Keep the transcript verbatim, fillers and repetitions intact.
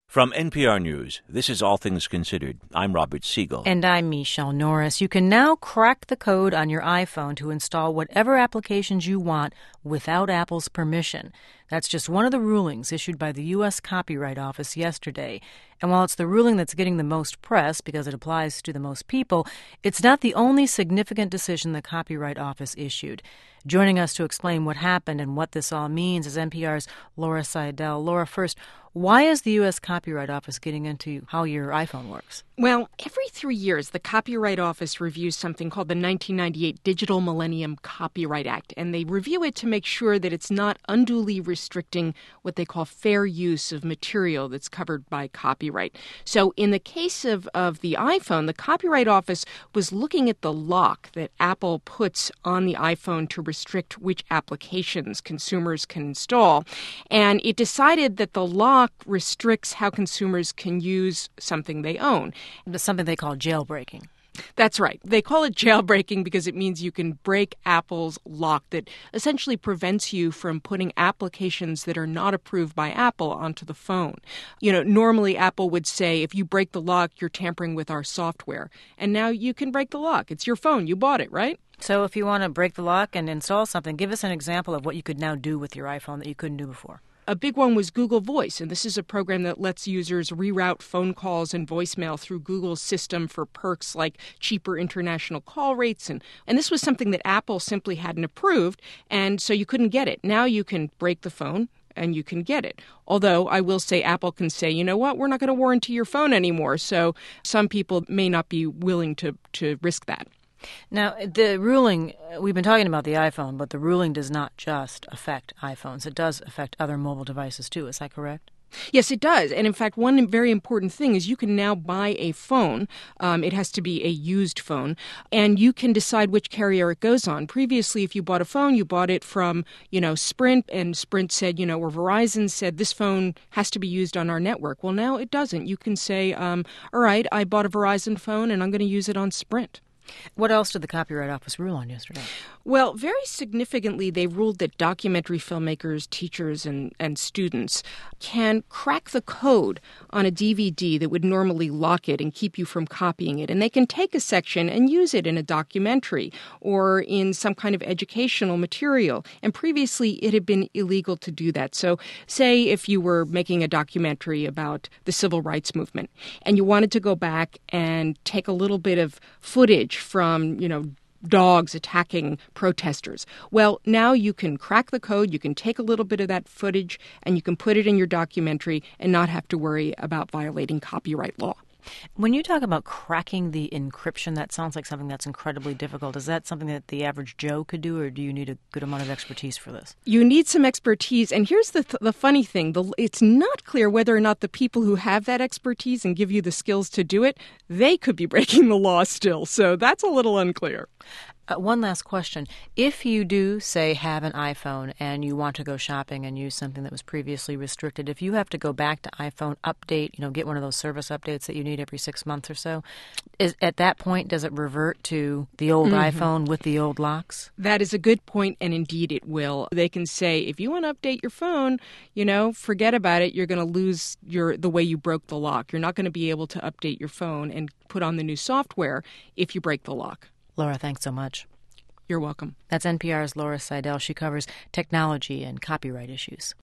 From N P R News, this is All Things Considered. I'm Robert Siegel. And I'm Michelle Norris. You can now crack the code on your iPhone to install whatever applications you want without Apple's permission. That's just one of the rulings issued by the U S Copyright Office yesterday. And while it's the ruling that's getting the most press because it applies to the most people, it's not the only significant decision the Copyright Office issued. Joining us to explain what happened and what this all means is N P R's Laura Seidel. Laura, first, why is the U S Copyright Office getting into how your iPhone works? Well, every three years, the Copyright Office reviews something called the nineteen ninety-eight Digital Millennium Copyright Act, and they review it to make sure that it's not unduly restricting what they call fair use of material that's covered by copyright. So in the case of, of the iPhone, the Copyright Office was looking at the lock that Apple puts on the iPhone to restrict which applications consumers can install, and it decided that the lock restricts how consumers can use something they own. Something they call jailbreaking. That's right. They call it jailbreaking because it means you can break Apple's lock that essentially prevents you from putting applications that are not approved by Apple onto the phone. You know, normally Apple would say, if you break the lock, you're tampering with our software. And now you can break the lock. It's your phone. You bought it, right? So if you want to break the lock and install something, give us an example of what you could now do with your iPhone that you couldn't do before. A big one was Google Voice, and this is a program that lets users reroute phone calls and voicemail through Google's system for perks like cheaper international call rates. And, and this was something that Apple simply hadn't approved, and so you couldn't get it. Now you can break the phone and you can get it. Although I will say Apple can say, you know what, we're not going to warranty your phone anymore. So some people may not be willing to, to risk that. Now, the ruling, we've been talking about the iPhone, but the ruling does not just affect iPhones. It does affect other mobile devices, too. Is that correct? Yes, it does. And in fact, one very important thing is you can now buy a phone. Um, it has to be a used phone, and you can decide which carrier it goes on. Previously, if you bought a phone, you bought it from, you know, Sprint, and Sprint said, you know, or Verizon said this phone has to be used on our network. Well, now it doesn't. You can say, um, all right, I bought a Verizon phone, and I'm going to use it on Sprint. What else did the Copyright Office rule on yesterday? Well, very significantly, they ruled that documentary filmmakers, teachers, and, and students can crack the code on a D V D that would normally lock it and keep you from copying it. And they can take a section and use it in a documentary or in some kind of educational material. And previously, it had been illegal to do that. So say if you were making a documentary about the civil rights movement and you wanted to go back and take a little bit of footage from, you know, dogs attacking protesters. Well, now you can crack the code, you can take a little bit of that footage, and you can put it in your documentary and not have to worry about violating copyright law. When you talk about cracking the encryption, that sounds like something that's incredibly difficult. Is that something that the average Joe could do, or do you need a good amount of expertise for this? You need some expertise. And here's the th- the funny thing. The, it's not clear whether or not the people who have that expertise and give you the skills to do it, they could be breaking the law still. So that's a little unclear. Uh, one last question. If you do, say, have an iPhone and you want to go shopping and use something that was previously restricted, if you have to go back to iPhone update, you know, get one of those service updates that you need every six months or so, is at that point, does it revert to the old mm-hmm. iPhone with the old locks? That is a good point, and indeed it will. They can say, if you want to update your phone, you know, forget about it. You're going to lose your the way you broke the lock. You're not going to be able to update your phone and put on the new software if you break the lock. Laura, thanks so much. You're welcome. That's N P R's Laura Seidel. She covers technology and copyright issues.